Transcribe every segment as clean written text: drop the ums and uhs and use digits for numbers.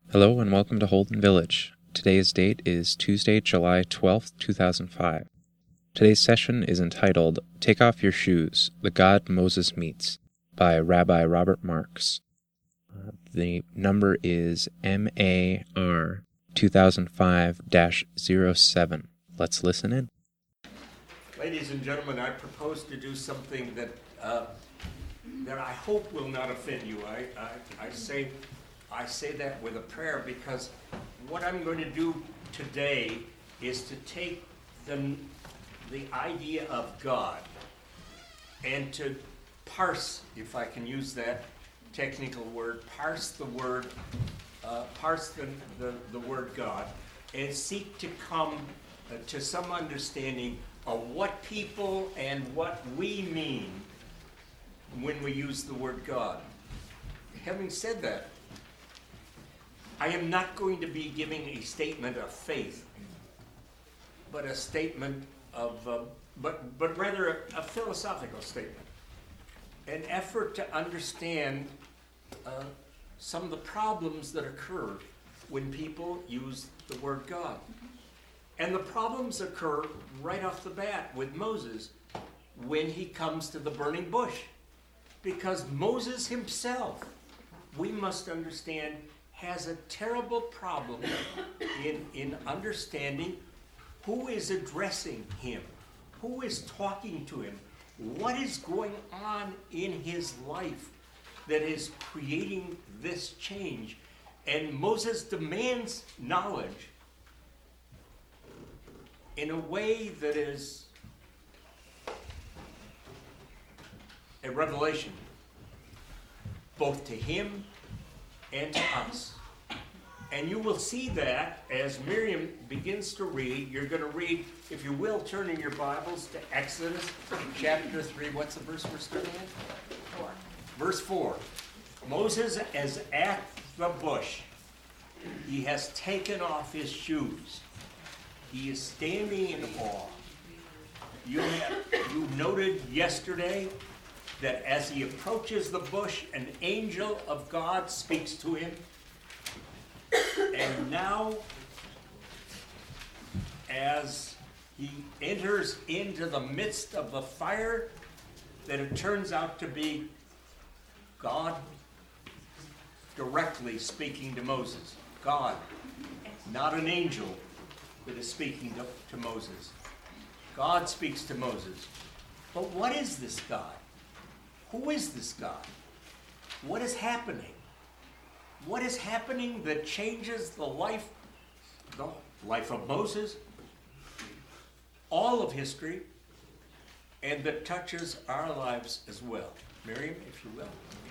Hello and welcome to Holden Village. Today's date is Tuesday, July 12th, 2005. Today's session is entitled Take Off Your Shoes, The God Moses Meets by Rabbi Robert Marks. The number is MAR 2005-07. Let's listen in. Ladies and gentlemen, I propose to do something that I hope will not offend you. I say that with a prayer, because what I'm going to do today is to take the idea of God and to parse, if I can use that technical word, parse the word God, and seek to come to some understanding of what people and what we mean when we use the word God. Having said that, I am not going to be giving a statement of faith, but a statement of, but rather a philosophical statement, an effort to understand some of the problems that occur when people use the word God. And the problems occur right off the bat with Moses when he comes to the burning bush. Because Moses himself, we must understand, has a terrible problem in understanding who is addressing him, who is talking to him, what is going on in his life that is creating this change. And Moses demands knowledge in a way that is a revelation, both to him and to us. And you will see that as Miriam begins to read. You're going to read, if you will, turn in your Bibles to Exodus chapter 3. What's the verse we're starting at? 4. Verse 4. Moses is at the bush. He has taken off his shoes. He is standing in awe. You noted yesterday that as he approaches the bush, an angel of God speaks to him. And now, as he enters into the midst of the fire, that it turns out to be God directly speaking to Moses. God, not an angel that is speaking to Moses. God speaks to Moses. But what is this God? Who is this God? What is happening? What is happening that changes the life of Moses, all of history, and that touches our lives as well? Miriam, if you will.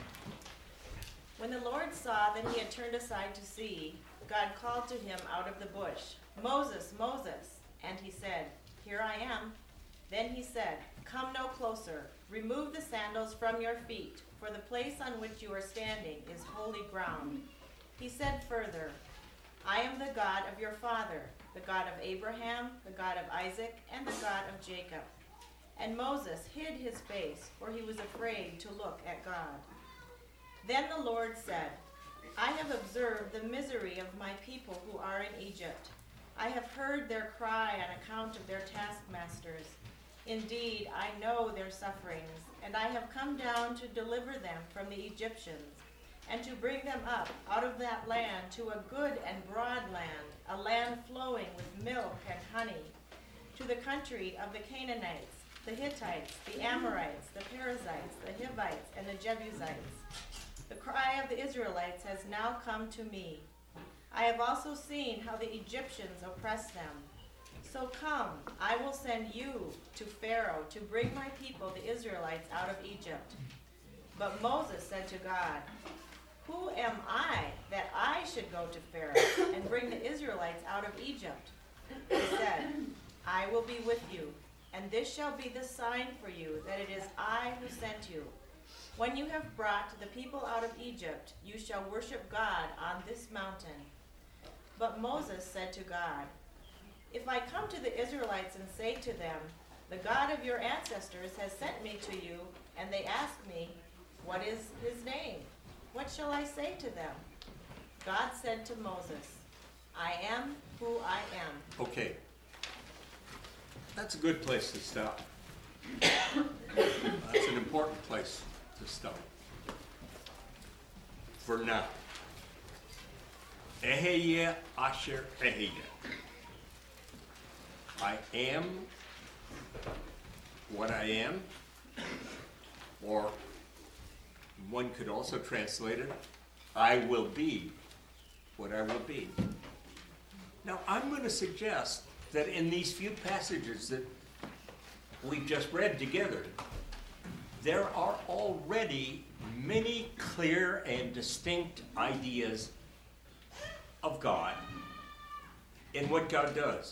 When the Lord saw that he had turned aside to see, God called to him out of the bush, "Moses, Moses." And he said, "Here I am." Then he said, "Come no closer. Remove the sandals from your feet, for the place on which you are standing is holy ground." He said further, "I am the God of your father, the God of Abraham, the God of Isaac, and the God of Jacob." And Moses hid his face, for he was afraid to look at God. Then the Lord said, "I have observed the misery of my people who are in Egypt. I have heard their cry on account of their taskmasters. Indeed, I know their sufferings, and I have come down to deliver them from the Egyptians, and to bring them up out of that land to a good and broad land, a land flowing with milk and honey, to the country of the Canaanites, the Hittites, the Amorites, the Perizzites, the Hivites, and the Jebusites. The cry of the Israelites has now come to me. I have also seen how the Egyptians oppress them. So come, I will send you to Pharaoh to bring my people, the Israelites, out of Egypt." But Moses said to God, "Who am I that I should go to Pharaoh and bring the Israelites out of Egypt?" He said, "I will be with you, and this shall be the sign for you that it is I who sent you. When you have brought the people out of Egypt, you shall worship God on this mountain." But Moses said to God, "If I come to the Israelites and say to them, 'The God of your ancestors has sent me to you,' and they ask me, 'What is his name?' what shall I say to them?" God said to Moses, I am who I am. Okay. That's a good place to stop. That's an important place to stop. For now. Ehyeh asher ehyeh. I am what I am, or one could also translate it, I will be what I will be. Now, I'm going to suggest that in these few passages that we've just read together, there are already many clear and distinct ideas of God and what God does.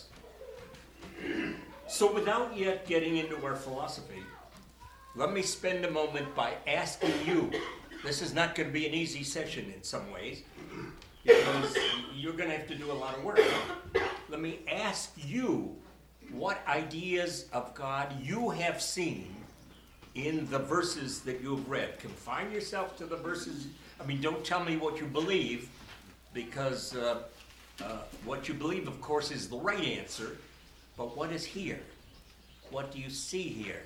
So without yet getting into our philosophy, let me spend a moment by asking you, this is not going to be an easy session in some ways, because you're going to have to do a lot of work. Let me ask you what ideas of God you have seen in the verses that you've read. Confine yourself to the verses. I mean, don't tell me what you believe, because what you believe, of course, is the right answer. But what is here? What do you see here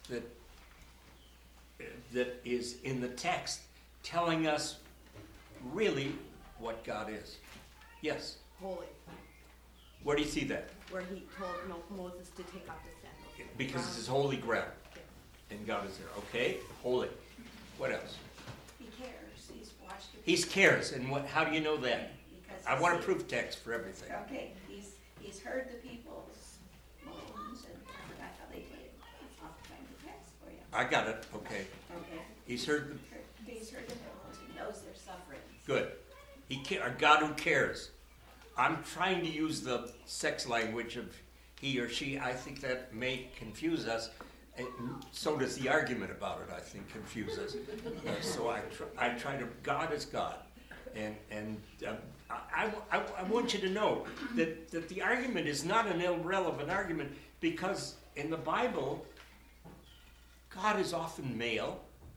that is in the text telling us really what God is? Yes? Holy, Where do you see that? where he told Moses to take off his sandals. Because this is holy ground. And God is there. Okay? Holy. What else? He cares. He's watched it. He cares. And what? How do you know that? Because I want a proof text for everything. Okay, he's heard the people's moans, and I forgot how they did it. I'll find the text for you. I got it. Okay. Okay. He's heard. He's heard the moans. He knows their suffering. Good. A God who cares. I'm trying to use the sex language of he or she. I think that may confuse us. And so does the argument about it, I think, confuse us. So I try to, God is God. And I want you to know that the argument is not an irrelevant argument, because in the Bible, God is often male.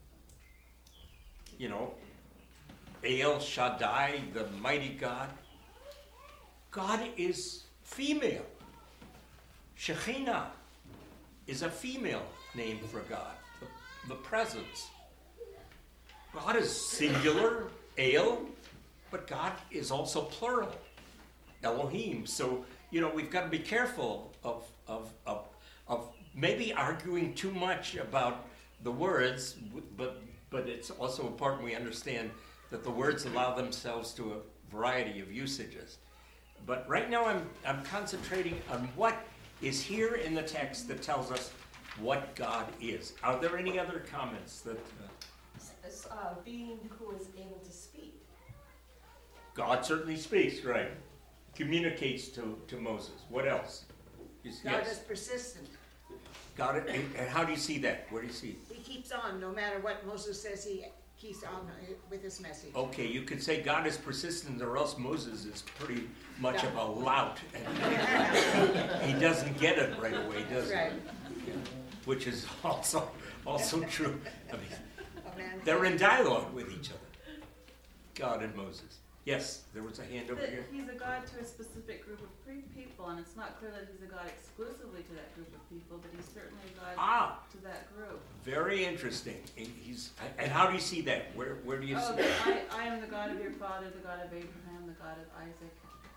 You know, El Shaddai, the mighty God. God is female. Shekhinah is a female name for God, the presence. God is singular, El, but God is also plural, Elohim. So, you know, we've got to be careful of maybe arguing too much about the words, but it's also important we understand that the words allow themselves to a variety of usages. But right now I'm concentrating on what is here in the text that tells us what God is. Are there any other comments that... being who is able to speak. God certainly speaks, right? Communicates to Moses. What else? God is persistent. God, and how do you see that? Where do you see it? He keeps on, no matter what Moses says, he keeps on with his message. Okay, you could say God is persistent, or else Moses is pretty much of a lout. And he doesn't get it right away, does he? Right. Which is also true. I mean, A man they're in dialogue with each other, God and Moses. Yes, there was a hand over That here. he's a God to a specific group of people, and it's not clear that he's a God exclusively to that group of people, but he's certainly a God to that group. Very interesting. And how do you see that? Where do you see that? I am the God of your father, the God of Abraham, the God of Isaac.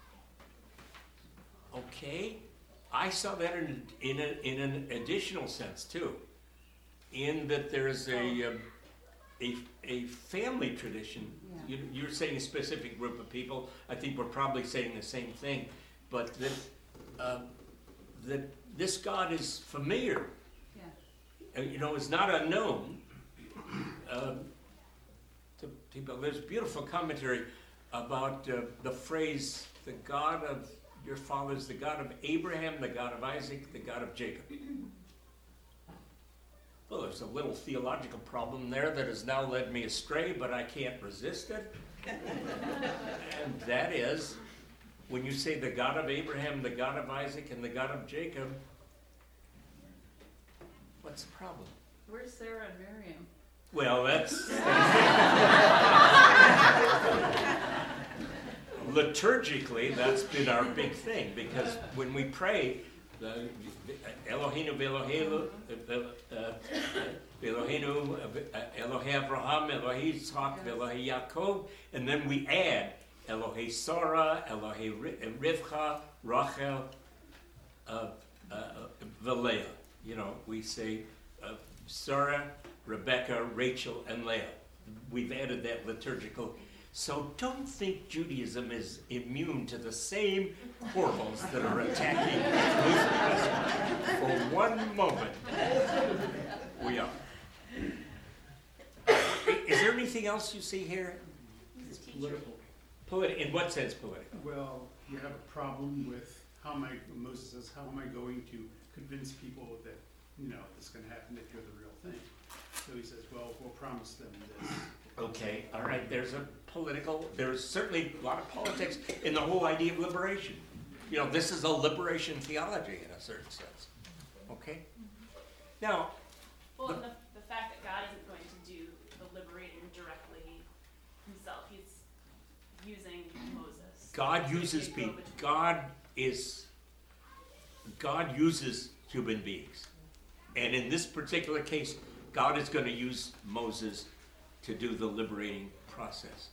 Okay, I saw that in an additional sense too, in that there's a family tradition. Yeah. You're saying a specific group of people. I think we're probably saying the same thing, but that this God is familiar. Yeah. Is not unknown to people. There's beautiful commentary about the phrase, the God of your fathers, the God of Abraham, the God of Isaac, the God of Jacob. Well, there's a little theological problem there that has now led me astray, but I can't resist it. And that is, when you say the God of Abraham, the God of Isaac, and the God of Jacob, what's the problem? Where's Sarah and Miriam? Well, that's... liturgically, that's been our big thing, because when we pray, Eloheinu v'Eloheinu, Elohei Abraham, Elohei Yitzchak, Elohei Yaakov, and then we add Elohei Sarah, Elohei Rivka, Rachel, Leah. You know, we say Sarah, Rebecca, Rachel, and Leah. We've added that liturgical. So don't think Judaism is immune to the same hormones that are attacking Lutheranism. For one moment, we are. Is there anything else you see here? Political. In what sense political? Well, you have a problem with Moses says, how am I going to convince people that, it's going to happen if you're the real thing? So he says, well, we'll promise them this. Okay, all right, there's certainly a lot of politics in the whole idea of liberation. This is a liberation theology in a certain sense. Okay? Now, well, and the fact that God isn't going to do the liberating directly himself, he's using Moses. God uses people. God uses human beings. And in this particular case, God is going to use Moses to do the liberating process.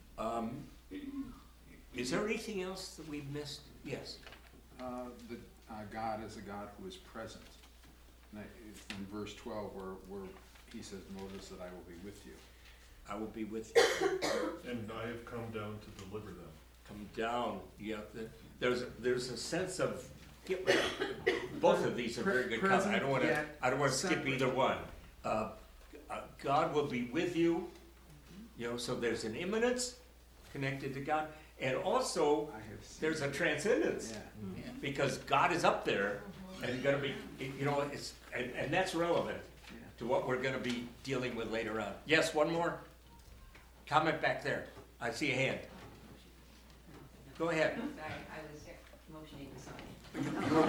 Is there anything else that we've missed? Yes. God is a God who is present. In verse 12, where he says, Moses, that I will be with you. I will be with you. And I have come down to deliver them. Come down. Yeah. There's a sense of both of these are very good comments. I don't want to skip either one. God will be with you. So there's an immanence connected to God, and also there's a transcendence because God is up there and going to be, and that's relevant to what we're going to be dealing with later on. Yes, one more comment back there. I see a hand. Go ahead. Sorry, I was motioning something. You were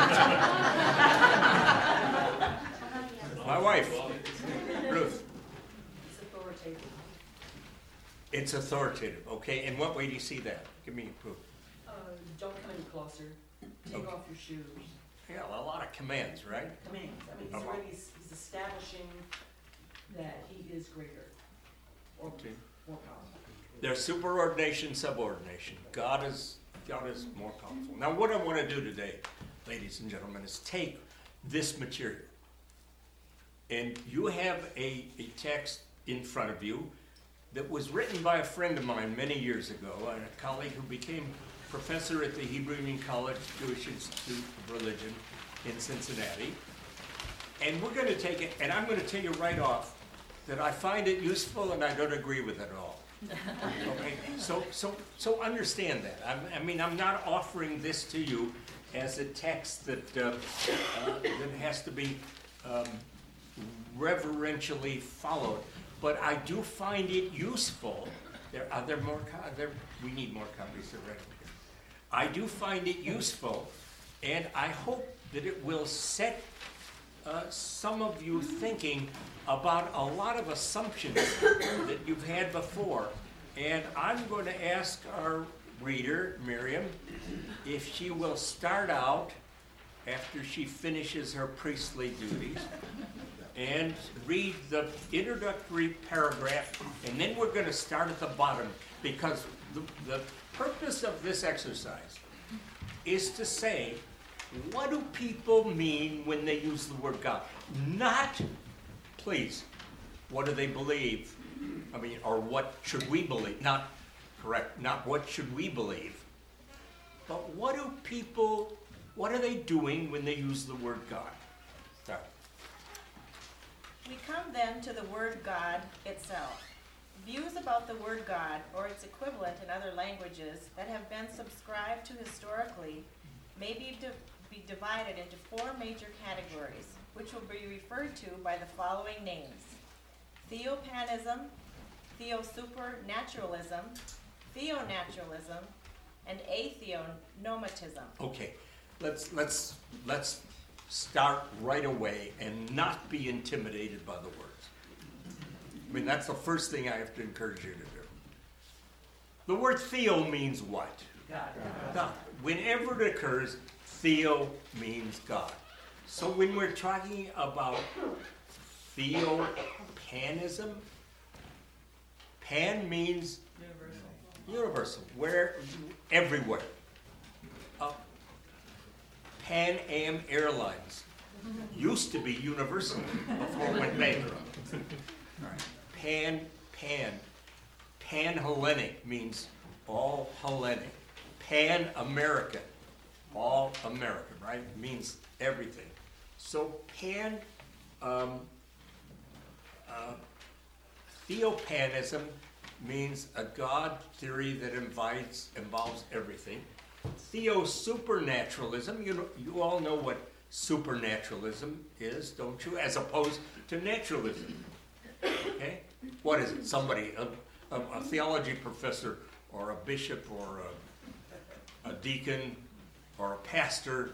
waving. My wife, Ruth. It's authoritative. It's authoritative, okay? In what way do you see that? Give me proof. Don't come any closer. Take off your shoes. Yeah, well, a lot of commands, right? Commands. I mean, he's establishing that he is greater or more powerful. There's superordination, subordination. God is more powerful. Now, what I want to do today, ladies and gentlemen, is take this material. And you have a text in front of you that was written by a friend of mine many years ago, and a colleague who became professor at the Hebrew Union College Jewish Institute of Religion in Cincinnati. And we're going to take it, and I'm going to tell you right off that I find it useful and I don't agree with it at all. Okay, so understand that. I'm not offering this to you as a text that has to be reverentially followed, but I do find it useful. We need more copies of it. I do find it useful, and I hope that it will set some of you thinking about a lot of assumptions that you've had before. And I'm going to ask our reader, Miriam, if she will start out after she finishes her priestly duties and read the introductory paragraph, and then we're going to start at the bottom, because the purpose of this exercise is to say, what do people mean when they use the word God? Not, please, what do they believe? Or what should we believe? Not what should we believe, but what are they doing when they use the word God? Sorry. We come then to the word God itself. Views about the word God, or its equivalent in other languages, that have been subscribed to historically, may be divided into four major categories, which will be referred to by the following names: theopanism, theosupernaturalism, theonaturalism, and atheonomatism. Okay, let's start right away and not be intimidated by the words. That's the first thing I have to encourage you to do. The word theo means what? God. God. Whenever it occurs, theo means God. So when we're talking about theopanism, pan means universal, where everywhere. Pan Am Airlines used to be universal before it went bankrupt. Pan-Hellenic means all Hellenic. Pan-American, all American, right? It means everything. So theopanism means a God theory that involves everything. Theo-supernaturalism, you all know what supernaturalism is, don't you? As opposed to naturalism. Okay? What is it? Somebody, a theology professor or a bishop or a deacon or a pastor.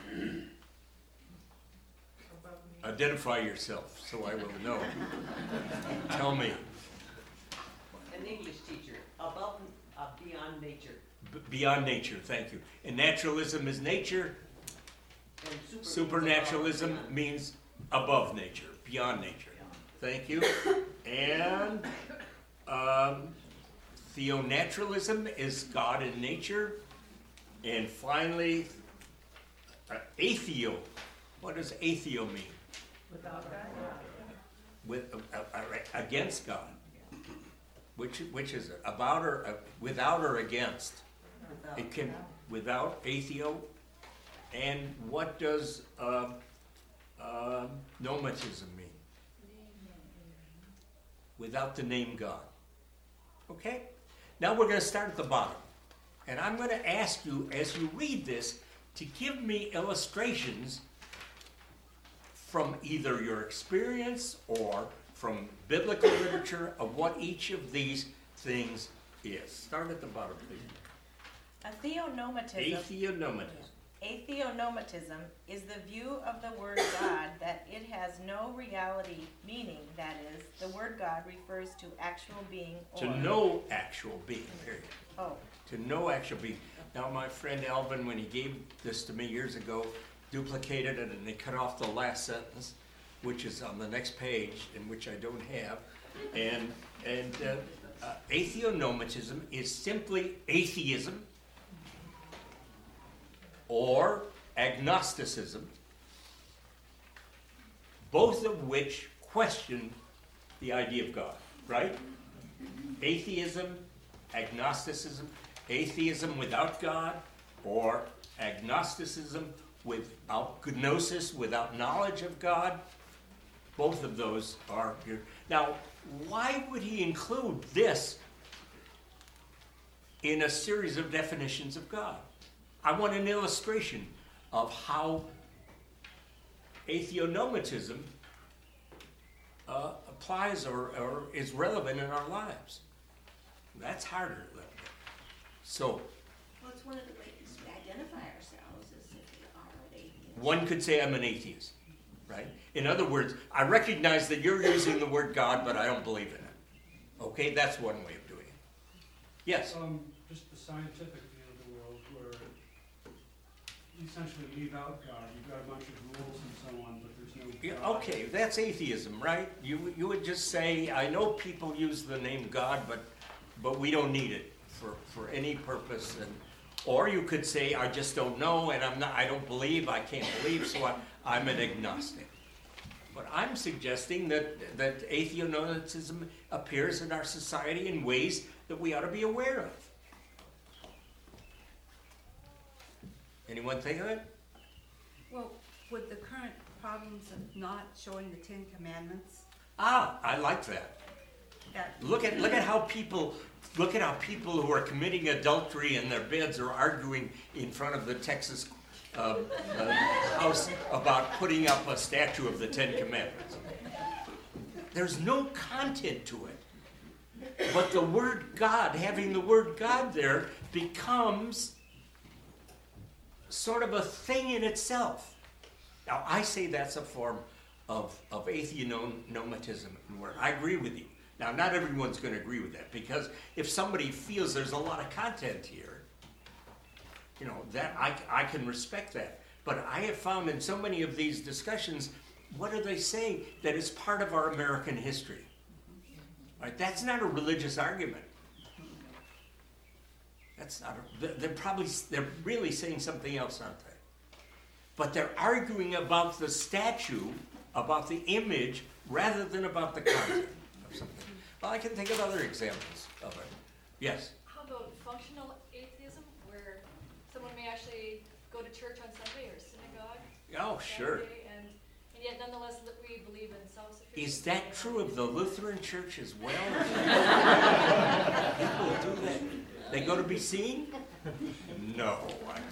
Identify yourself so I will know. Tell me. An English teacher, above, beyond nature. Beyond nature, thank you. And naturalism is nature. And Supernaturalism means above nature, beyond nature. Thank you. And theonaturalism is God in nature. And finally, atheo. What does atheo mean? Without God. Against God. Which is it? About or without or against? Without. It can without atheo. And what does nomatism mean? Without the name God. Okay? Now we're going to start at the bottom. And I'm going to ask you, as you read this, to give me illustrations from either your experience or from biblical literature of what each of these things is. Start at the bottom, please. A theonomatism. Atheonomatism is the view of the word God that it has no reality, meaning, that is, the word God refers to actual being or... To no actual being, period. Oh. To no actual being. Now, my friend Alvin, when he gave this to me years ago, duplicated it and they cut off the last sentence, which is on the next page, and which I don't have. And atheonomatism is simply atheism or agnosticism, both of which question the idea of God, right? Atheism, agnosticism, atheism without God, or agnosticism without gnosis, without knowledge of God. Both of those are here. Now, why would he include this in a series of definitions of God? I want an illustration of how atheonomatism applies or is relevant in our lives. That's harder a little bit. So, Well, it's one of the ways we identify ourselves as if we are an atheist. one could say I'm an atheist, right? In other words, I recognize that you're using the word God, but I don't believe in it. Okay, that's one way of doing it. Yes? Just the scientific view of the world where you essentially leave out God. You've got a bunch of rules and so on, but there's no Yeah, God. okay, that's atheism, right? You would just say, I know people use the name God, but we don't need it for any purpose. Or you could say, I just don't know, and I don't believe, I can't believe, so I'm an agnostic. But I'm suggesting that atheonomatism appears in our society in ways that we ought to be aware of. Anyone think of it? Well, with the current problems of not showing the Ten Commandments, I like that. that Look at how people who are committing adultery in their beds are arguing in front of the Texas House about putting up a statue of the Ten Commandments. There's no content to it, but the word God, having the word God there, becomes sort of a thing in itself. Now, I say that's a form of atheonomatism, where I agree with you. Now, not everyone's going to agree with that, because if somebody feels there's a lot of content here, you know, that I can respect that. But I have found in so many of these discussions, what are they saying? That is part of our American history. Right? That's not a religious argument. That's not. They're really saying something else, aren't they? But they're arguing about the statue, about the image, rather than about the content of something. Well, I can think of other examples of it. Yes. How about functional atheism, where someone may actually go to church on Sunday or synagogue? Oh, sure. Saturday, and yet nonetheless we believe in self-sufficiency. Is that true of the Lutheran Church as well? People do that. They go to be seen? No, I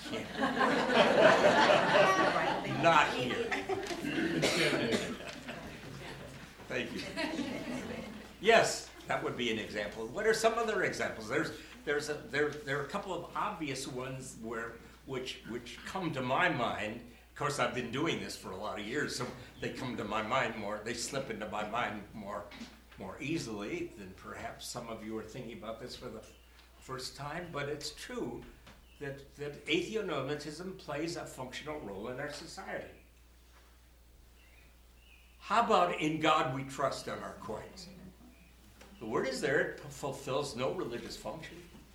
can't. Not here. Thank you. Yes, that would be an example. What are some other examples? There are a couple of obvious ones which come to my mind. Of course, I've been doing this for a lot of years, so they come to my mind more. They slip into my mind more easily than perhaps some of you are thinking about this for the first time. But it's true that atheonomianism plays a functional role in our society. How about in God we trust on our coins? The word is there, it fulfills no religious function.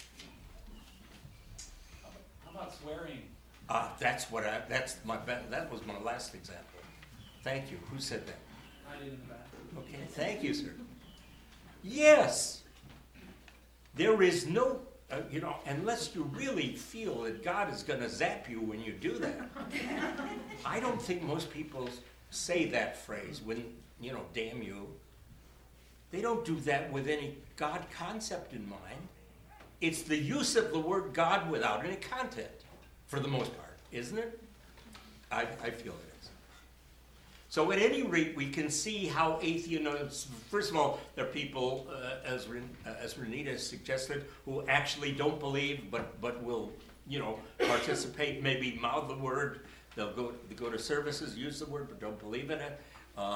How about swearing? That was my last example. Thank you. Who said that? I did in the back. Okay, thank you, sir. Yes. There is no, unless you really feel that God is going to zap you when you do that. I don't think most people say that phrase when, damn you. They don't do that with any God concept in mind. It's the use of the word God without any content, for the most part, isn't it? I feel it is. So at any rate, we can see how atheism, first of all, there are people, as Renita suggested, who actually don't believe, but will, participate, maybe mouth the word. They'll go to services, use the word, but don't believe in it.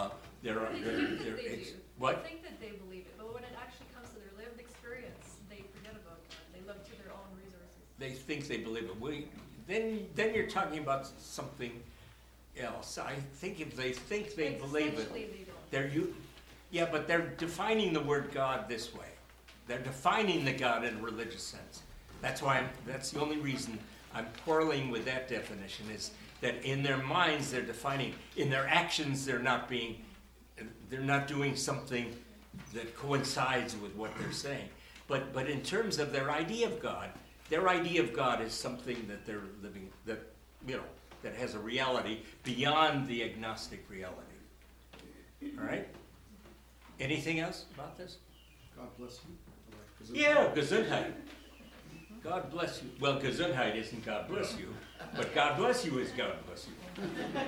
What? I think that they believe it, but when it actually comes to their lived experience, they forget about God. They look to their own resources. They think they believe it. Then you're talking about something else. I think if they think they believe it, but they're defining the word God this way. They're defining the God in a religious sense. That's the only reason I'm quarreling with that definition, is that in their minds they're defining, in their actions they're not doing something that coincides with what they're saying. But in terms of their idea of God is something that they're living, that has a reality beyond the agnostic reality. All right? Anything else about this? God bless you. Yeah, Gesundheit. God bless you. Well, Gesundheit isn't God bless you, but God bless you is God bless you.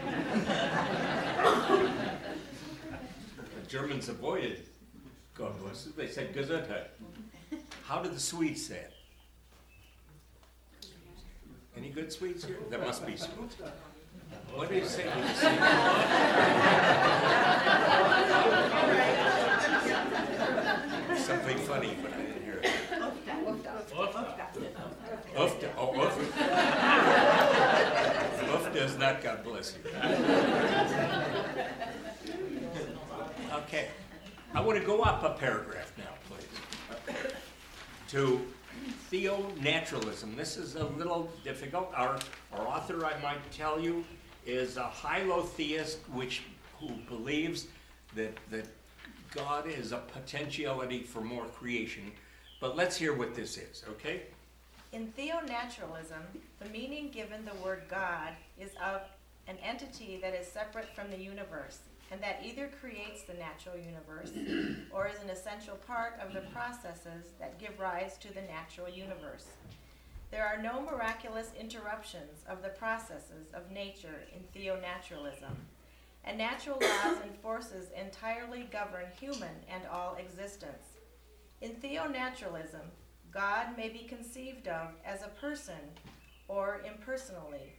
The Germans avoided God bless you. They said Gesundheit. How did the Swedes say it? Any good Swedes here? There must be Swedes. What do you say when you say something funny, but I didn't hear it. Ufta. Oh, ufta. Ufta is not God bless you. Okay. I want to go up a paragraph now, please, to theonaturalism. This is a little difficult. Our author, I might tell you, is a hylotheist who believes that God is a potentiality for more creation. But let's hear what this is, okay? In theonaturalism, the meaning given the word God is of an entity that is separate from the universe, and that either creates the natural universe or is an essential part of the processes that give rise to the natural universe. There are no miraculous interruptions of the processes of nature in theonaturalism, and natural laws and forces entirely govern human and all existence. In theonaturalism, God may be conceived of as a person or impersonally.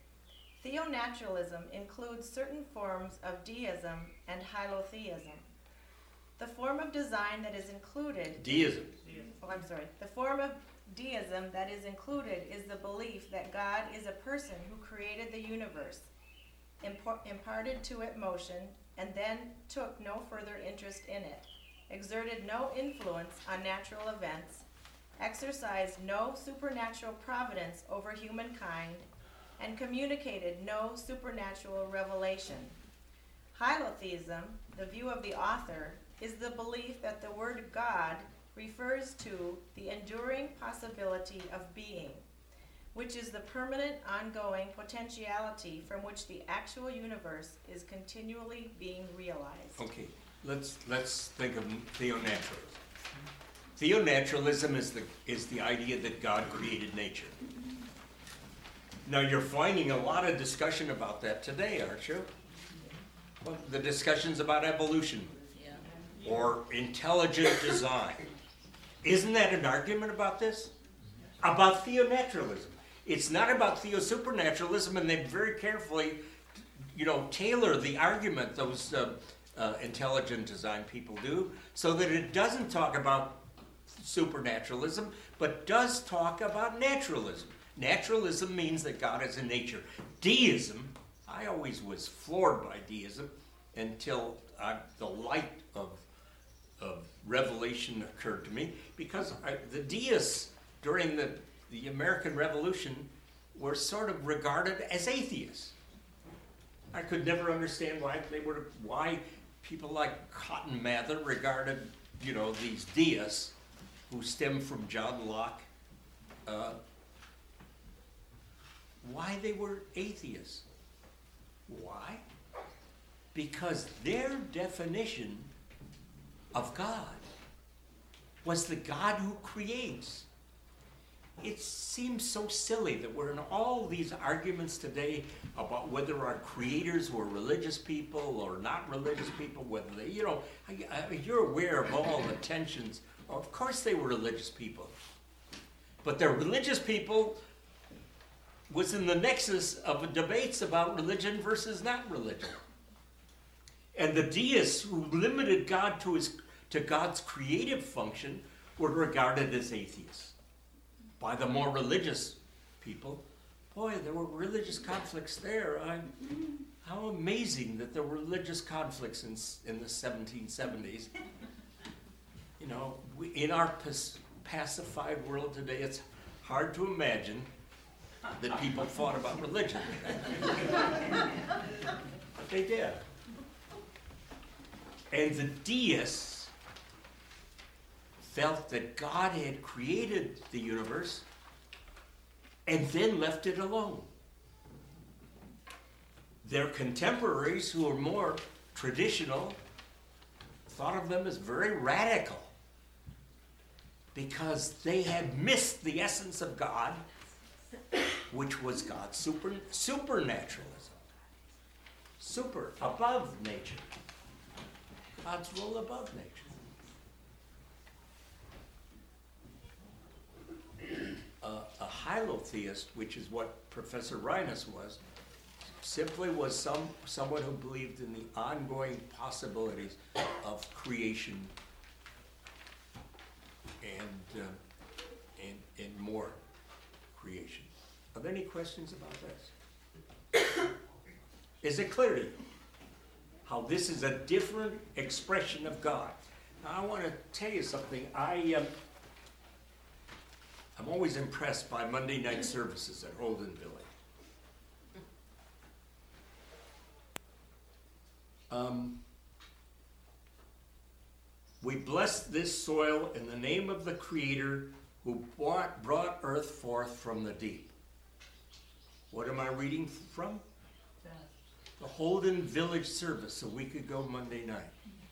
Theonaturalism includes certain forms of deism and hylotheism. The form of design that is included. Deism. I'm sorry. The form of deism that is included is the belief that God is a person who created the universe, imparted to it motion, and then took no further interest in it, exerted no influence on natural events, exercised no supernatural providence over humankind, and communicated no supernatural revelation. Hylotheism, the view of the author, is the belief that the word God refers to the enduring possibility of being, which is the permanent, ongoing potentiality from which the actual universe is continually being realized. Okay, let's think of theonaturalism. Theonaturalism is the idea that God created nature. Now you're finding a lot of discussion about that today, aren't you? Well, the discussions about evolution or intelligent design. Isn't that an argument about this? About theonaturalism. It's not about theosupernaturalism, and they very carefully, tailor the argument those intelligent design people do, so that it doesn't talk about supernaturalism, but does talk about naturalism. Naturalism means that God is in nature. Deism, I always was floored by deism until the light of revelation occurred to me, because the deists during the American Revolution were sort of regarded as atheists. I could never understand why people like Cotton Mather regarded, these deists who stem from John Locke, why they were atheists. Why? Because their definition of God was the God who creates. It seems so silly that we're in all these arguments today about whether our creators were religious people or not religious people, whether they, you're aware of all the tensions. Of course they were religious people. But their religious people was in the nexus of debates about religion versus not religion. And the deists who limited God to God's creative function were regarded as atheists. By the more religious people, boy, there were religious conflicts there. How amazing that there were religious conflicts in the 1770s. In our pacified world today, it's hard to imagine that people fought about religion. But they did. And the deists felt that God had created the universe and then left it alone. Their contemporaries, who were more traditional, thought of them as very radical because they had missed the essence of God, which was God's supernaturalism. Above nature. God's rule above nature. A hylotheist, which is what Professor Reines was, simply was someone who believed in the ongoing possibilities of creation and more creation. Are there any questions about this? Is it clear to you how this is a different expression of God? Now, I want to tell you something. I'm always impressed by Monday night services at Holden Village. We bless this soil in the name of the Creator who brought earth forth from the deep. What am I reading from? The Holden Village service a week ago Monday night.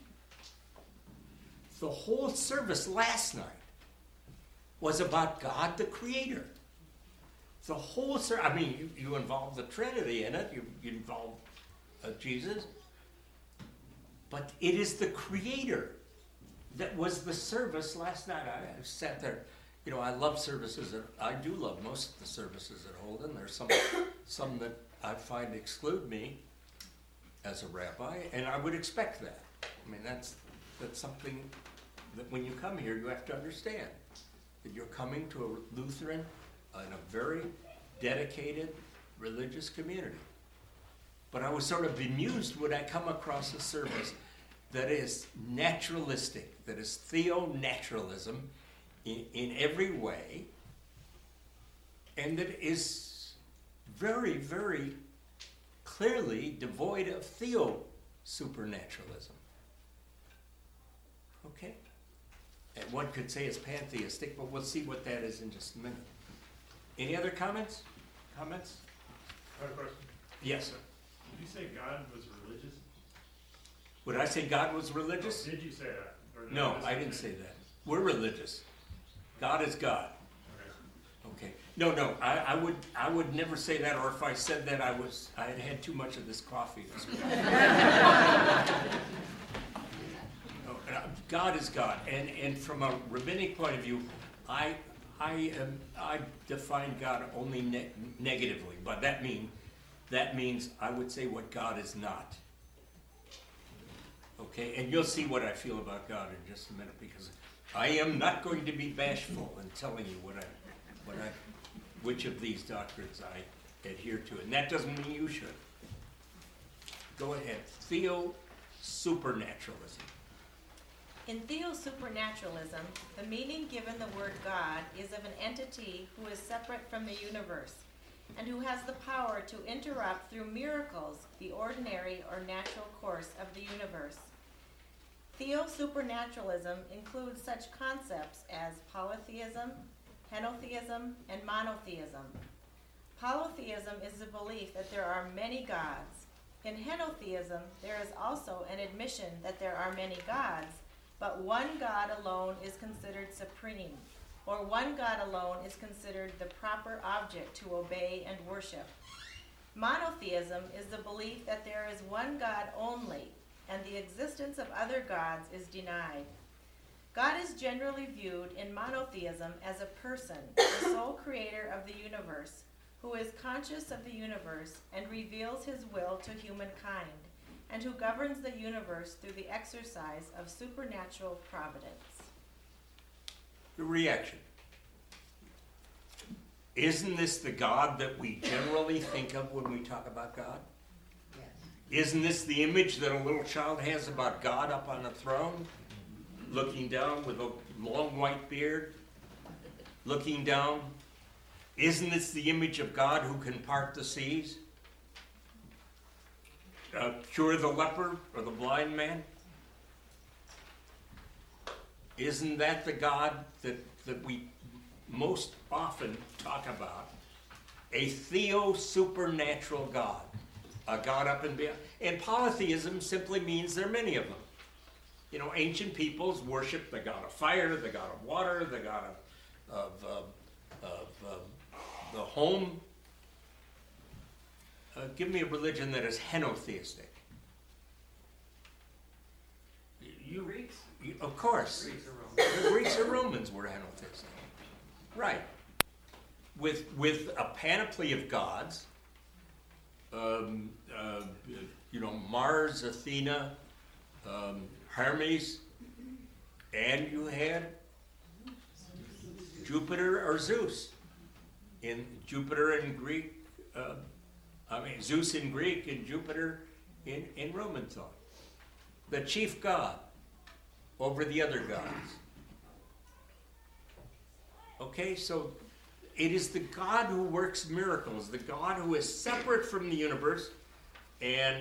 The whole service last night was about God the Creator. The whole service, you involve the Trinity in it, you involve Jesus, but it is the Creator that was the service last night. I sat there, I love services, I do love most of the services at Holden. There's some that I find exclude me as a rabbi, and I would expect that. That's something that when you come here, you have to understand. That you're coming to a Lutheran and a very dedicated religious community. But I was sort of bemused when I come across a service that is naturalistic, that is theo-naturalism in every way, and that is very, very clearly devoid of theo-supernaturalism. Okay? And one could say it's pantheistic, but we'll see what that is in just a minute. Any other comments? Comments? I have a question. Yes, sir. Did you say God was religious? Would I say God was religious? Did you say that? Or No, I didn't say that. We're religious. God is God. Okay. No, I would never say that, or if I said that, I had had too much of this coffee this morning. God is God, and from a rabbinic point of view, I define God only negatively, but that means I would say what God is not. Okay, and you'll see what I feel about God in just a minute, because I am not going to be bashful in telling you which of these doctrines I adhere to, and that doesn't mean you should. Go ahead. Theo-supernaturalism. In theo-supernaturalism, the meaning given the word God is of an entity who is separate from the universe and who has the power to interrupt through miracles the ordinary or natural course of the universe. Theo-supernaturalism includes such concepts as polytheism, henotheism, and monotheism. Polytheism is the belief that there are many gods. In henotheism, there is also an admission that there are many gods, but one God alone is considered supreme, or one God alone is considered the proper object to obey and worship. Monotheism is the belief that there is one God only, and the existence of other gods is denied. God is generally viewed in monotheism as a person, the sole creator of the universe, who is conscious of the universe and reveals his will to humankind, and who governs the universe through the exercise of supernatural providence. The reaction. Isn't this the God that we generally think of when we talk about God? Yes. Isn't this the image that a little child has about God up on a throne, looking down with a long white beard, looking down? Isn't this the image of God who can part the seas? Cure the leper or the blind man? Isn't that the God that we most often talk about? A theo-supernatural God. A God up and beyond. And polytheism simply means there are many of them. You know, ancient peoples worshiped the God of fire, the God of water, the God of the home. Give me a religion that is henotheistic. Greeks? Of course. Greeks or Romans. The Greeks or Romans were henotheistic. Right. With a panoply of gods, Mars, Athena, Hermes, and you had Jupiter or Zeus. In Jupiter in Greek, Zeus in Greek and Jupiter in Roman thought. The chief god over the other gods. Okay, so it is the God who works miracles, the God who is separate from the universe, and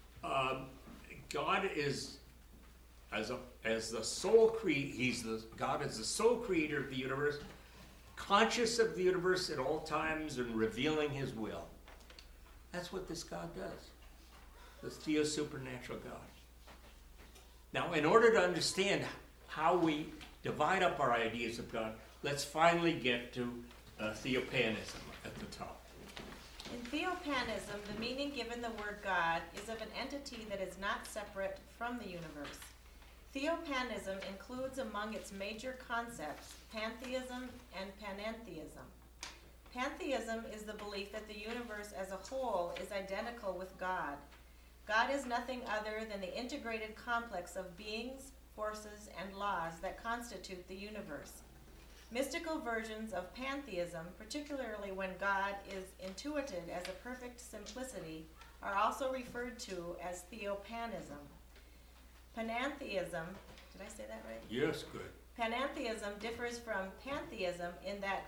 God is as the sole creator. God is the sole creator of the universe, conscious of the universe at all times and revealing his will. That's what this God does. This theo-supernatural God. Now, in order to understand how we divide up our ideas of God, let's finally get to theopanism at the top. In theopanism, the meaning given the word God is of an entity that is not separate from the universe. Theopanism includes among its major concepts pantheism and panentheism. Pantheism is the belief that the universe as a whole is identical with God. God is nothing other than the integrated complex of beings, forces, and laws that constitute the universe. Mystical versions of pantheism, particularly when God is intuited as a perfect simplicity, are also referred to as theopanism. Panentheism, did I say that right? Yes, good. Panentheism differs from pantheism in that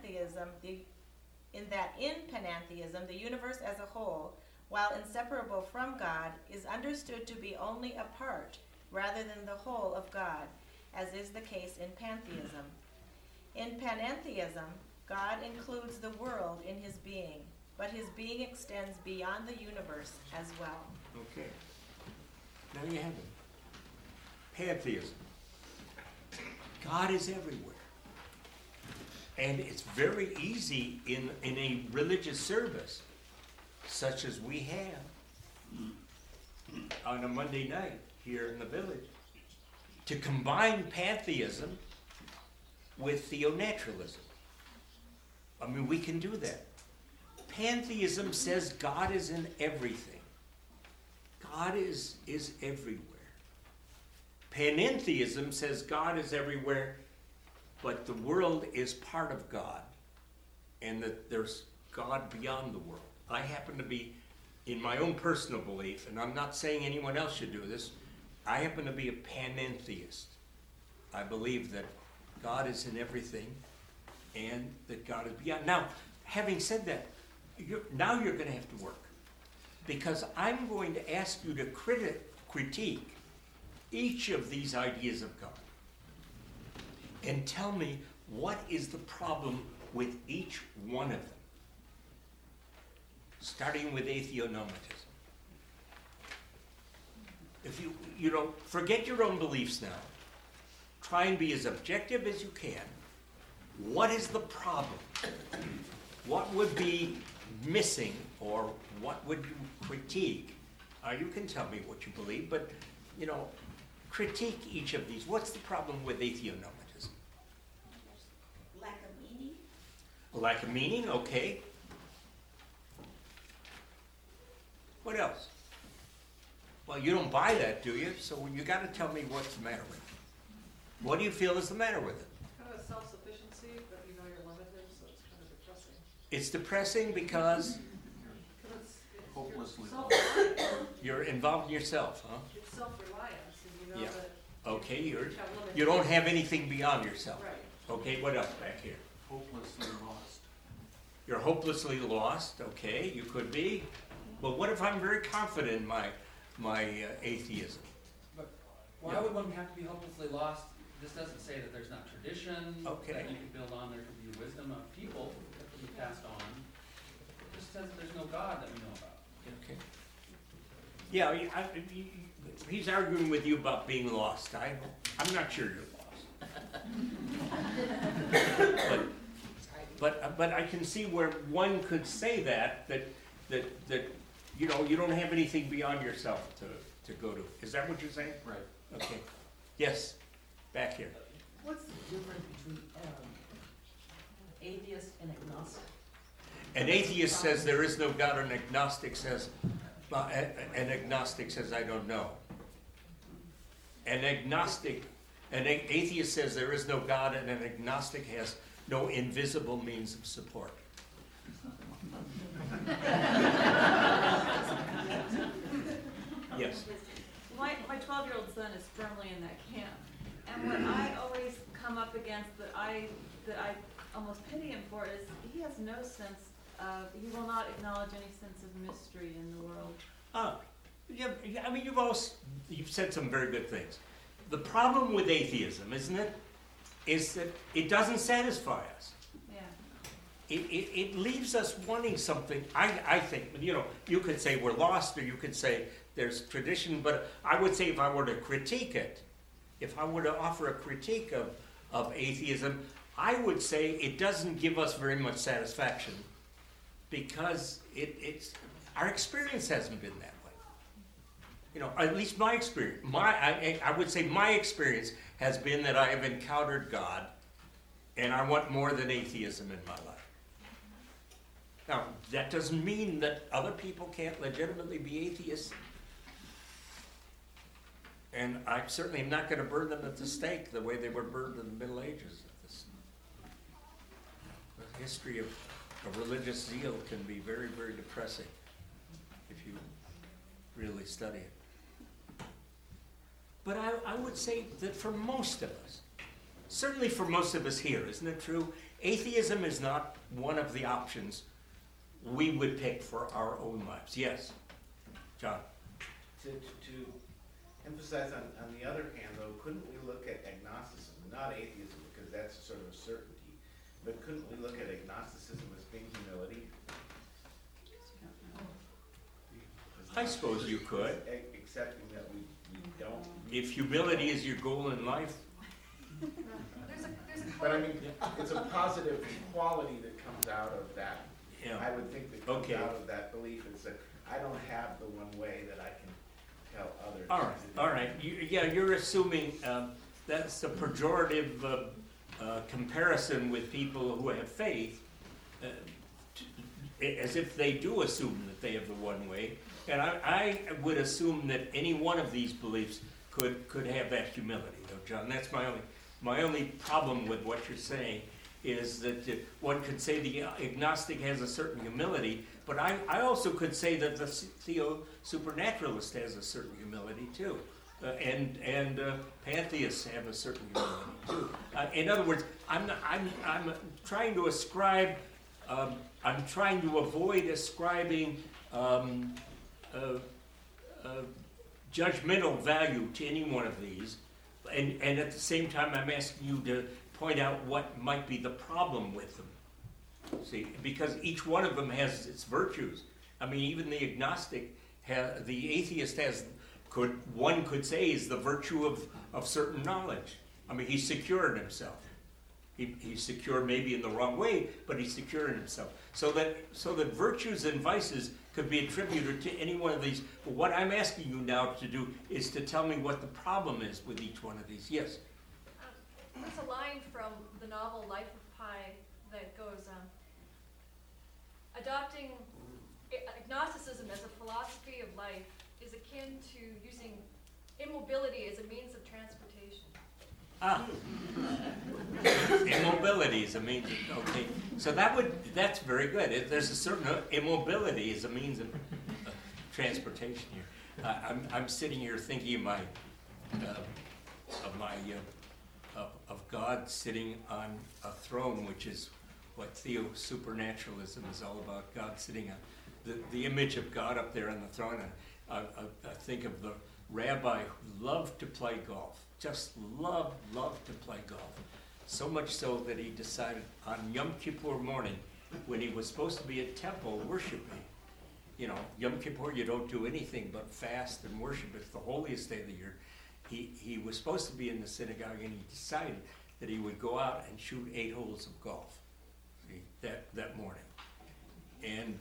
in panentheism, the universe as a whole, while inseparable from God, is understood to be only a part rather than the whole of God, as is the case in pantheism. In panentheism, God includes the world in his being, but his being extends beyond the universe as well. Okay. Now you have it. Pantheism. God is everywhere. And it's very easy in a religious service, such as we have on a Monday night here in the village, to combine pantheism with theonaturalism. I mean, we can do that. Pantheism says God is in everything. God is everywhere. Panentheism says God is everywhere, but the world is part of God, and that there's God beyond the world. I happen to be, in my own personal belief, and I'm not saying anyone else should do this, I happen to be a panentheist. I believe that God is in everything, and that God is beyond. Now, having said that, now you're going to have to work, because I'm going to ask you to critique each of these ideas of God and tell me what is the problem with each one of them, starting with atheonomitism. If you know, forget your own beliefs now. Try and be as objective as you can. What is the problem? What would be missing, or what would you critique? You can tell me what you believe, but, you know, critique each of these. What's the problem with atheonomitism? Lack of meaning. Lack of meaning, okay. What else? Well, you don't buy that, do you? So you got to tell me what's the matter with it. What do you feel is the matter with it? Kind of a self-sufficiency, but you know you're limited, so it's kind of depressing. It's depressing because Hopelessly you're involved in yourself, huh? It's self-reliance, and you know Yeah. that Okay, you have limitations. you don't have anything beyond yourself. Right. Okay, what else back here? hopelessly lost. You're hopelessly lost. Okay, you could be. But what if I'm very confident in my atheism? But why Yeah. would one have to be hopelessly lost? This doesn't say that there's not tradition Okay. that you can build on. There could be wisdom of people that can be passed on. It just says there's no God that we know about. Okay. Yeah, he's arguing with you about being lost. I'm not sure you're lost. but I can see where one could say that you know, you don't have anything beyond yourself to go to. Is that what you're saying? Right. Okay. Yes. Back here. What's the difference between atheist and agnostic? An atheist says there is no God, and an agnostic says I don't know. An atheist says there is no God, and an agnostic has no invisible means of support. Yes. My 12-year-old son is firmly in that camp, and what I always come up against that I almost pity him for is he has no sense of, he will not acknowledge any sense of mystery in the world. Yeah, I mean, you've said some very good things. The problem with atheism, isn't it, is that it doesn't satisfy us. Yeah. It leaves us wanting something. I think, you know, you could say we're lost, or you could say there's tradition, but I would say if I were to critique it, if I were to offer a critique of atheism, I would say it doesn't give us very much satisfaction, because our experience hasn't been that way. You know, at least my experience. I would say my experience has been that I have encountered God, and I want more than atheism in my life. Now, that doesn't mean that other people can't legitimately be atheists And I certainly am not going to burn them at the stake the way they were burned in the Middle Ages. The history of religious zeal can be very, very depressing if you really study it. But I would say that for most of us, certainly for most of us here, isn't it true? Atheism is not one of the options we would pick for our own lives. Yes, John? To emphasize on the other hand, though, couldn't we look at agnosticism, not atheism, because that's sort of a certainty, but couldn't we look at agnosticism as being humility? I suppose you could. Accepting that we don't. If humility is your goal in life. But I mean, it's a positive quality that comes out of that. Yeah. I would think that comes out of that belief. It's that I don't have the one way that I can tell others. All right. You're assuming that's a pejorative comparison with people who have faith, as if they do assume that they have the one way. And I would assume that any one of these beliefs could have that humility, though, John. That's my only problem with what you're saying is that one could say the agnostic has a certain humility, but I also could say that the theo-supernaturalist has a certain humility too, and pantheists have a certain humility too. In other words, I'm trying to ascribe, I'm trying to avoid ascribing judgmental value to any one of these, and at the same time I'm asking you to point out what might be the problem with them. See, because each one of them has its virtues. I mean, even the agnostic, the atheist has, one could say, is the virtue of certain knowledge. I mean, he's secure in himself. He's secure maybe in the wrong way, but he's secure in himself. So that virtues and vices could be attributed to any one of these. But what I'm asking you now to do is to tell me what the problem is with each one of these. Yes? There's a line from the novel Life of Pi that goes, adopting agnosticism as a philosophy of life is akin to using immobility as a means of transportation. Immobility is a means of, okay. So that's very good. There's a certain immobility as a means of transportation here. I'm sitting here thinking of God sitting on a throne, which is what theo-supernaturalism is all about. God sitting on the image of God up there on the throne. And I think of the rabbi who loved to play golf, just loved to play golf. So much so that he decided on Yom Kippur morning, when he was supposed to be at temple worshiping, you know, Yom Kippur you don't do anything but fast and worship. It's the holiest day of the year. He was supposed to be in the synagogue, and he decided that he would go out and shoot 8 holes of golf, see, that morning. And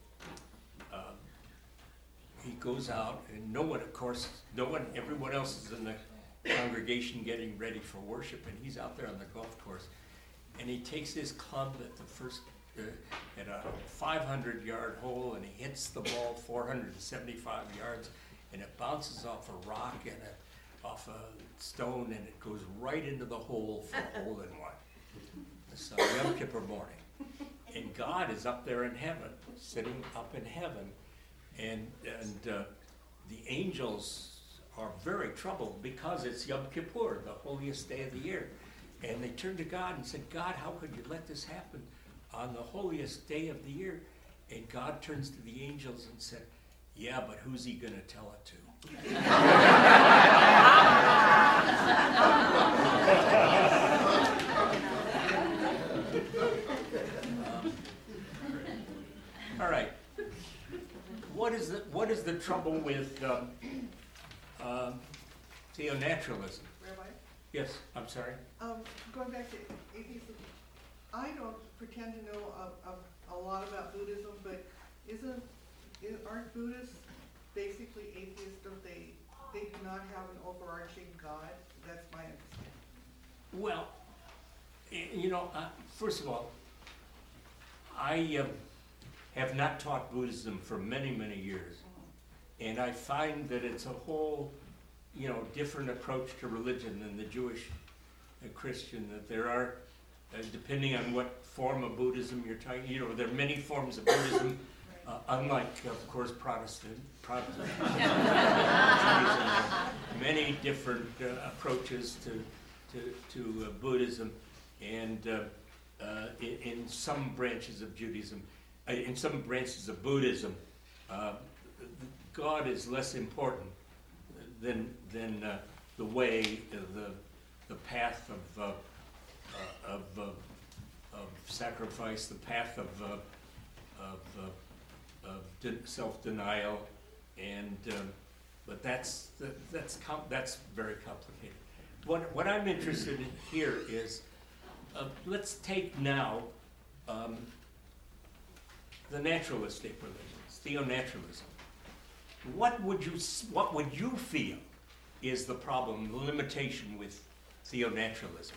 he goes out, and everyone else is in the congregation getting ready for worship, and he's out there on the golf course, and he takes his club at the first, at a 500-yard hole, and he hits the ball 475 yards, and it bounces off a rock and off a stone, and it goes right into the hole for a hole in one. It's Yom Kippur morning. And God is up there in heaven, sitting up in heaven, and the angels are very troubled because it's Yom Kippur, the holiest day of the year. And they turned to God and said, God, how could you let this happen on the holiest day of the year? And God turns to the angels and said, yeah, but who's he going to tell it to? All right. What is the trouble with theo-naturalism? Rabbi? Yes, I'm sorry. Going back to atheism, I don't pretend to know a lot about Buddhism, but aren't Buddhists basically atheists? Don't they? They do not have an overarching God. That's my understanding. Well, you know, first of all, I have not taught Buddhism for many, many years, and I find that it's a whole different approach to religion than the Jewish and Christian, that there are, depending on what form of Buddhism you're talking, there are many forms of Buddhism, unlike, of course, Protestant. Many different approaches to Buddhism, and in some branches of Judaism, in some branches of Buddhism, God is less important than the way, the path of sacrifice, the path of self-denial, and but that's very complicated. What I'm interested in here is, let's take now the naturalistic religions, theonaturalism. What would you feel is the problem, the limitation with theonaturalism?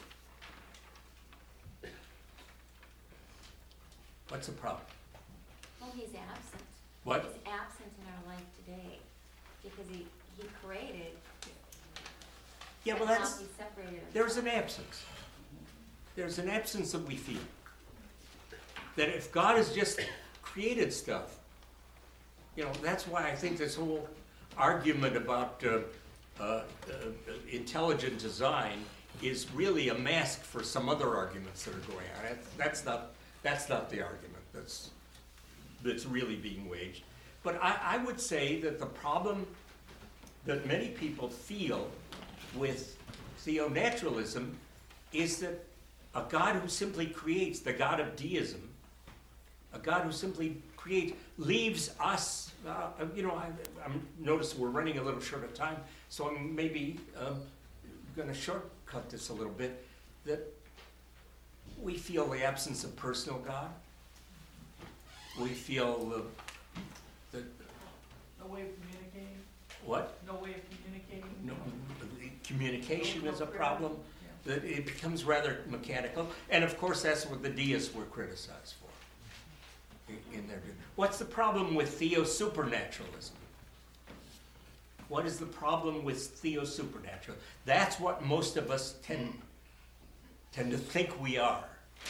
What's the problem? Well, he's absent. What? He's absent in our life today because he created. Yeah, well, but now he's separated there's an absence. There's an absence that we feel. That if God has just created stuff, that's why I think this whole argument about intelligent design is really a mask for some other arguments that are going on. That's not the argument that's really being waged. But I would say that the problem that many people feel with theonaturalism is that a God who simply creates, the God of deism, a God who simply creates, leaves us, I'm notice we're running a little short of time, so I'm maybe going to shortcut this a little bit, that we feel the absence of personal God. We feel that... No way of communicating? What? No way of communicating? No, communication is a problem. That it becomes rather mechanical. And of course, that's what the deists were criticized for in their view. What's the problem with theosupernaturalism? What is the problem with theosupernatural? That's what most of us tend to think we are.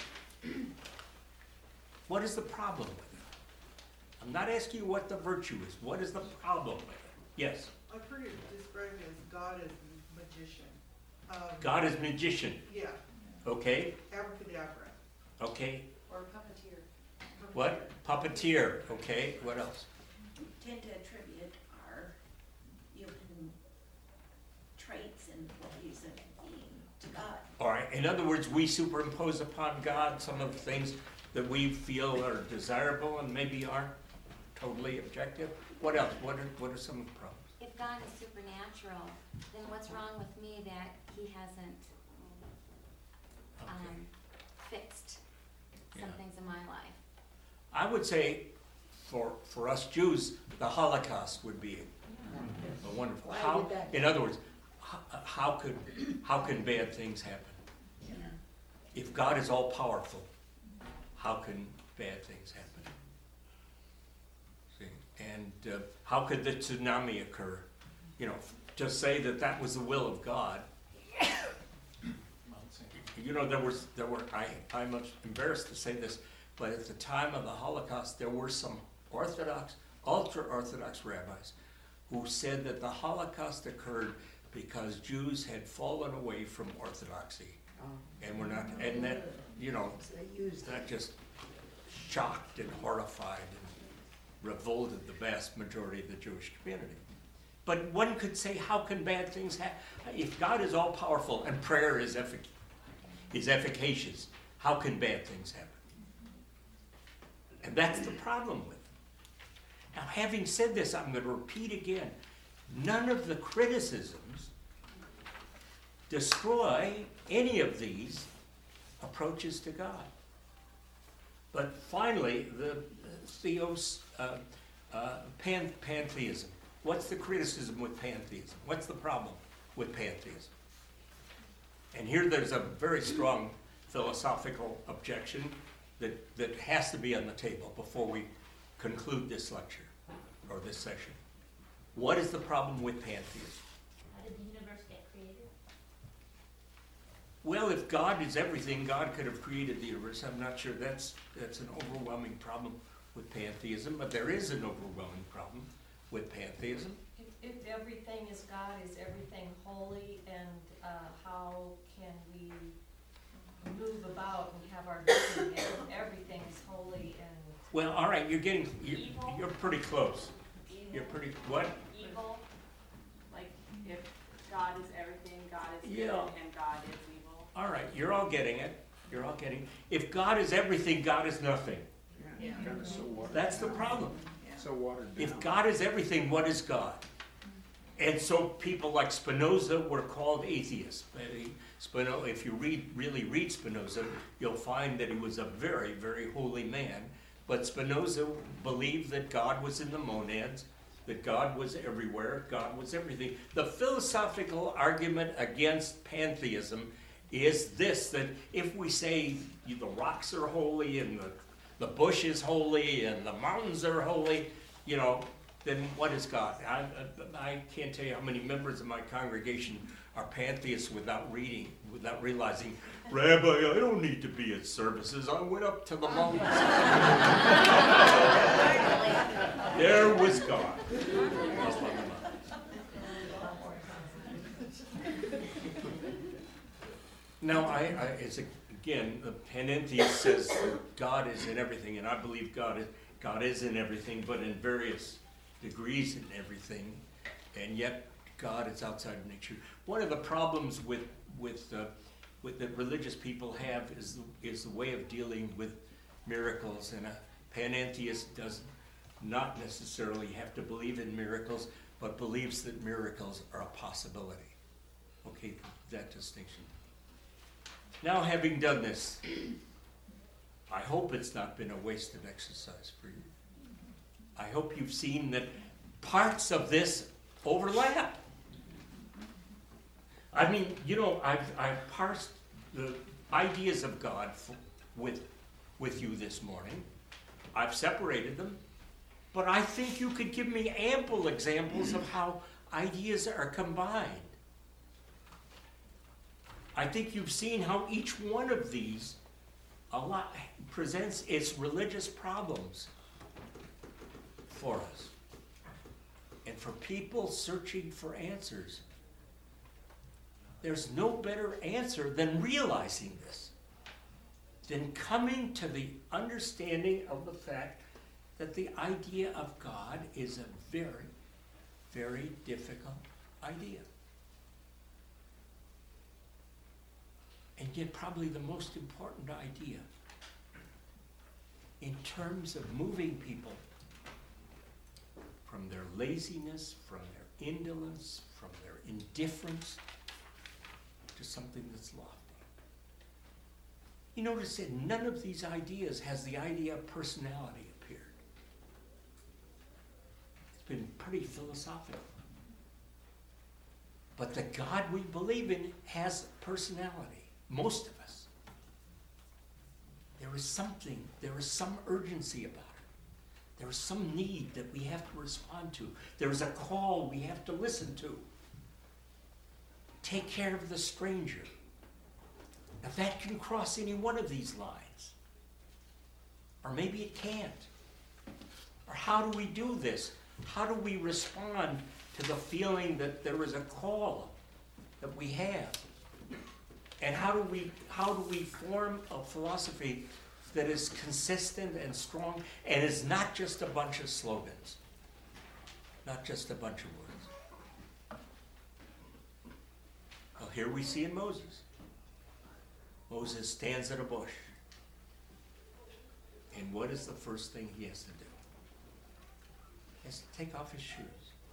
What is the problem with it? I'm not asking you what the virtue is. What is the problem with it? Yes? I've heard it described as God as magician. God is magician. Yeah. Okay. Abracadabra. Okay. Or puppeteer. What? Puppeteer. Okay. What else? We tend to attribute our human traits and ways of being to God. All right. In other words, we superimpose upon God some of the things that we feel are desirable and maybe aren't totally objective. What else? What are some of the problems? If God is supernatural, then what's wrong with me that he hasn't fixed some things in my life? I would say, for us Jews, the Holocaust would be a wonderful. How, in other words, how can bad things happen? Yeah. If God is all powerful, how can bad things happen? See? And how could the tsunami occur? Just say that was the will of God. I'm much embarrassed to say this, but at the time of the Holocaust, there were some ultra-Orthodox rabbis who said that the Holocaust occurred because Jews had fallen away from Orthodoxy. And we're not, and that, that just shocked and horrified and revolted the vast majority of the Jewish community. But one could say, how can bad things happen? If God is all powerful and prayer is efficacious, how can bad things happen? And that's the problem with it. Now, having said this, I'm going to repeat again. None of the criticisms destroy any of these approaches to God. But finally, the pantheism. What's the criticism with pantheism? What's the problem with pantheism? And here there's a very strong philosophical objection that has to be on the table before we conclude this lecture or this session. What is the problem with pantheism? did the universe get created? Well, if God is everything, God could have created the universe. I'm not sure that's an overwhelming problem with pantheism, but there is an overwhelming problem with pantheism. If everything is God, is everything holy, and how can we move about and have our being if everything is holy and Well, all right, you're pretty close. You're pretty, what? Evil, like if God is everything, God is good, Yeah. and God is evil. All right, you're all getting it. You're all getting it. If God is everything, God is nothing. God is so watered That's the down. problem. So watered down. If God is everything, what is God? And so people like Spinoza were called atheists. If you really read Spinoza, you'll find that he was a very, very holy man. But Spinoza believed that God was in the monads, that God was everywhere, God was everything. The philosophical argument against pantheism is this, that if we say the rocks are holy and the bush is holy and the mountains are holy, then what is God? I can't tell you how many members of my congregation are pantheists without realizing, Rabbi, I don't need to be at services. I went up to the mountains. There was God. Up on the mountains. Now, again, the panentheist says that God is in everything, and I believe God is in everything, but in various degrees in everything, and yet God is outside of nature. One of the problems with that religious people have is the way of dealing with miracles, and a panentheist does not necessarily have to believe in miracles, but believes that miracles are a possibility. Okay, that distinction. Now, having done this, I hope it's not been a wasted exercise for you. I hope you've seen that parts of this overlap. I mean, I've parsed the ideas of God with you this morning. I've separated them, but I think you could give me ample examples of how ideas are combined. I think you've seen how each one of these presents its religious problems for us. And for people searching for answers, there's no better answer than realizing this, than coming to the understanding of the fact that the idea of God is a very, very difficult idea. And yet probably the most important idea in terms of moving people from their laziness, from their indolence, from their indifference to something that's lofty. You notice that none of these ideas has the idea of personality appeared. It's been pretty philosophical. But the God we believe in has personality. Most of us. There is some urgency about it. There is some need that we have to respond to. There is a call we have to listen to. Take care of the stranger. Now that can cross any one of these lines. Or maybe it can't. Or how do we do this? How do we respond to the feeling that there is a call that we have? And how do we form a philosophy that is consistent and strong and is not just a bunch of slogans, not just a bunch of words? Well, here we see in Moses. Moses stands at a bush. And what is the first thing he has to do? He has to take off his shoes.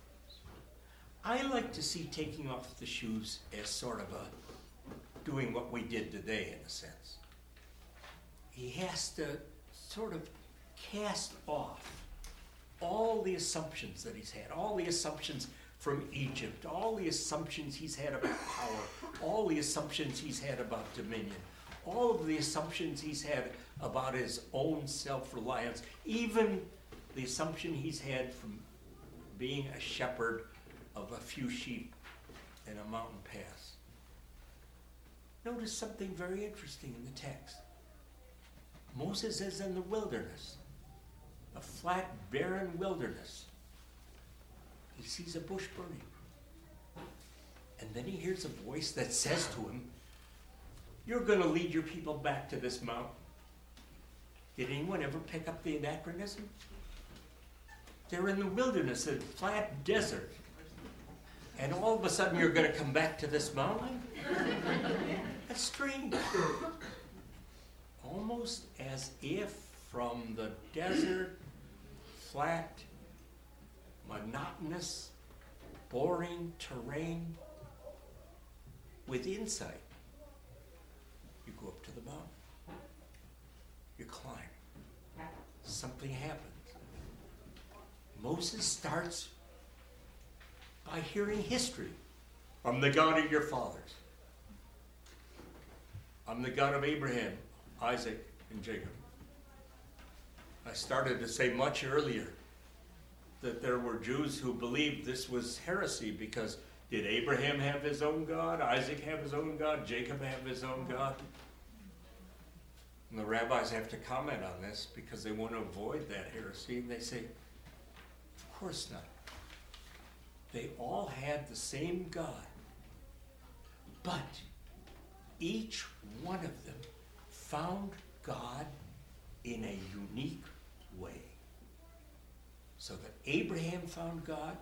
I like to see taking off the shoes as sort of doing what we did today, in a sense. He has to sort of cast off all the assumptions that he's had, all the assumptions from Egypt, all the assumptions he's had about power, all the assumptions he's had about dominion, all of the assumptions he's had about his own self-reliance, even the assumption he's had from being a shepherd of a few sheep and a mountain pass. Notice something very interesting in the text. Moses is in the wilderness, a flat, barren wilderness. He sees a bush burning. And then he hears a voice that says to him, "You're going to lead your people back to this mountain." Did anyone ever pick up the anachronism? They're in the wilderness, a flat desert. And all of a sudden you're going to come back to this mountain? That's strange. Almost as if from the desert, flat, monotonous, boring terrain, with insight, you go up to the mountain. You climb. Something happens. Moses starts by hearing history. I'm the God of your fathers. I'm the God of Abraham, Isaac, and Jacob. I started to say much earlier that there were Jews who believed this was heresy because did Abraham have his own God? Isaac have his own God? Jacob have his own God? And the rabbis have to comment on this because they want to avoid that heresy. And they say, of course not. They all had the same God. But each one of them found God in a unique way. So that Abraham found God,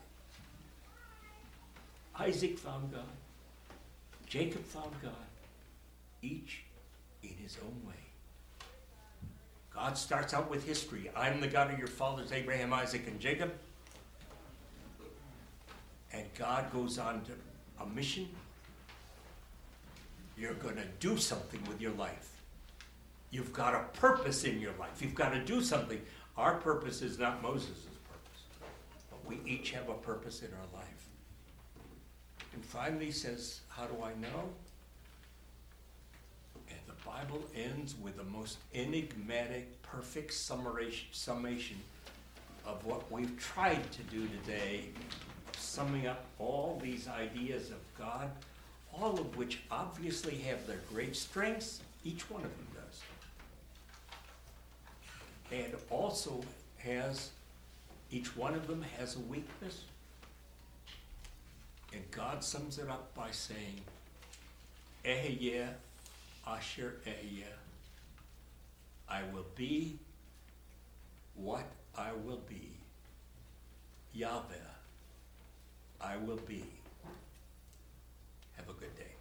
Isaac found God, Jacob found God, each in his own way. God starts out with history. I'm the God of your fathers, Abraham, Isaac, and Jacob. And God goes on to a mission. You're going to do something with your life. You've got a purpose in your life. You've got to do something. Our purpose is not Moses' purpose. But we each have a purpose in our life. And finally he says, how do I know? And the Bible ends with the most enigmatic, perfect summation of what we've tried to do today, summing up all these ideas of God, all of which obviously have their great strengths. Each one of them does. And also each one of them has a weakness. And God sums it up by saying, Ehyeh asher ehyeh. I will be what I will be. Yahweh, I will be. Have a good day.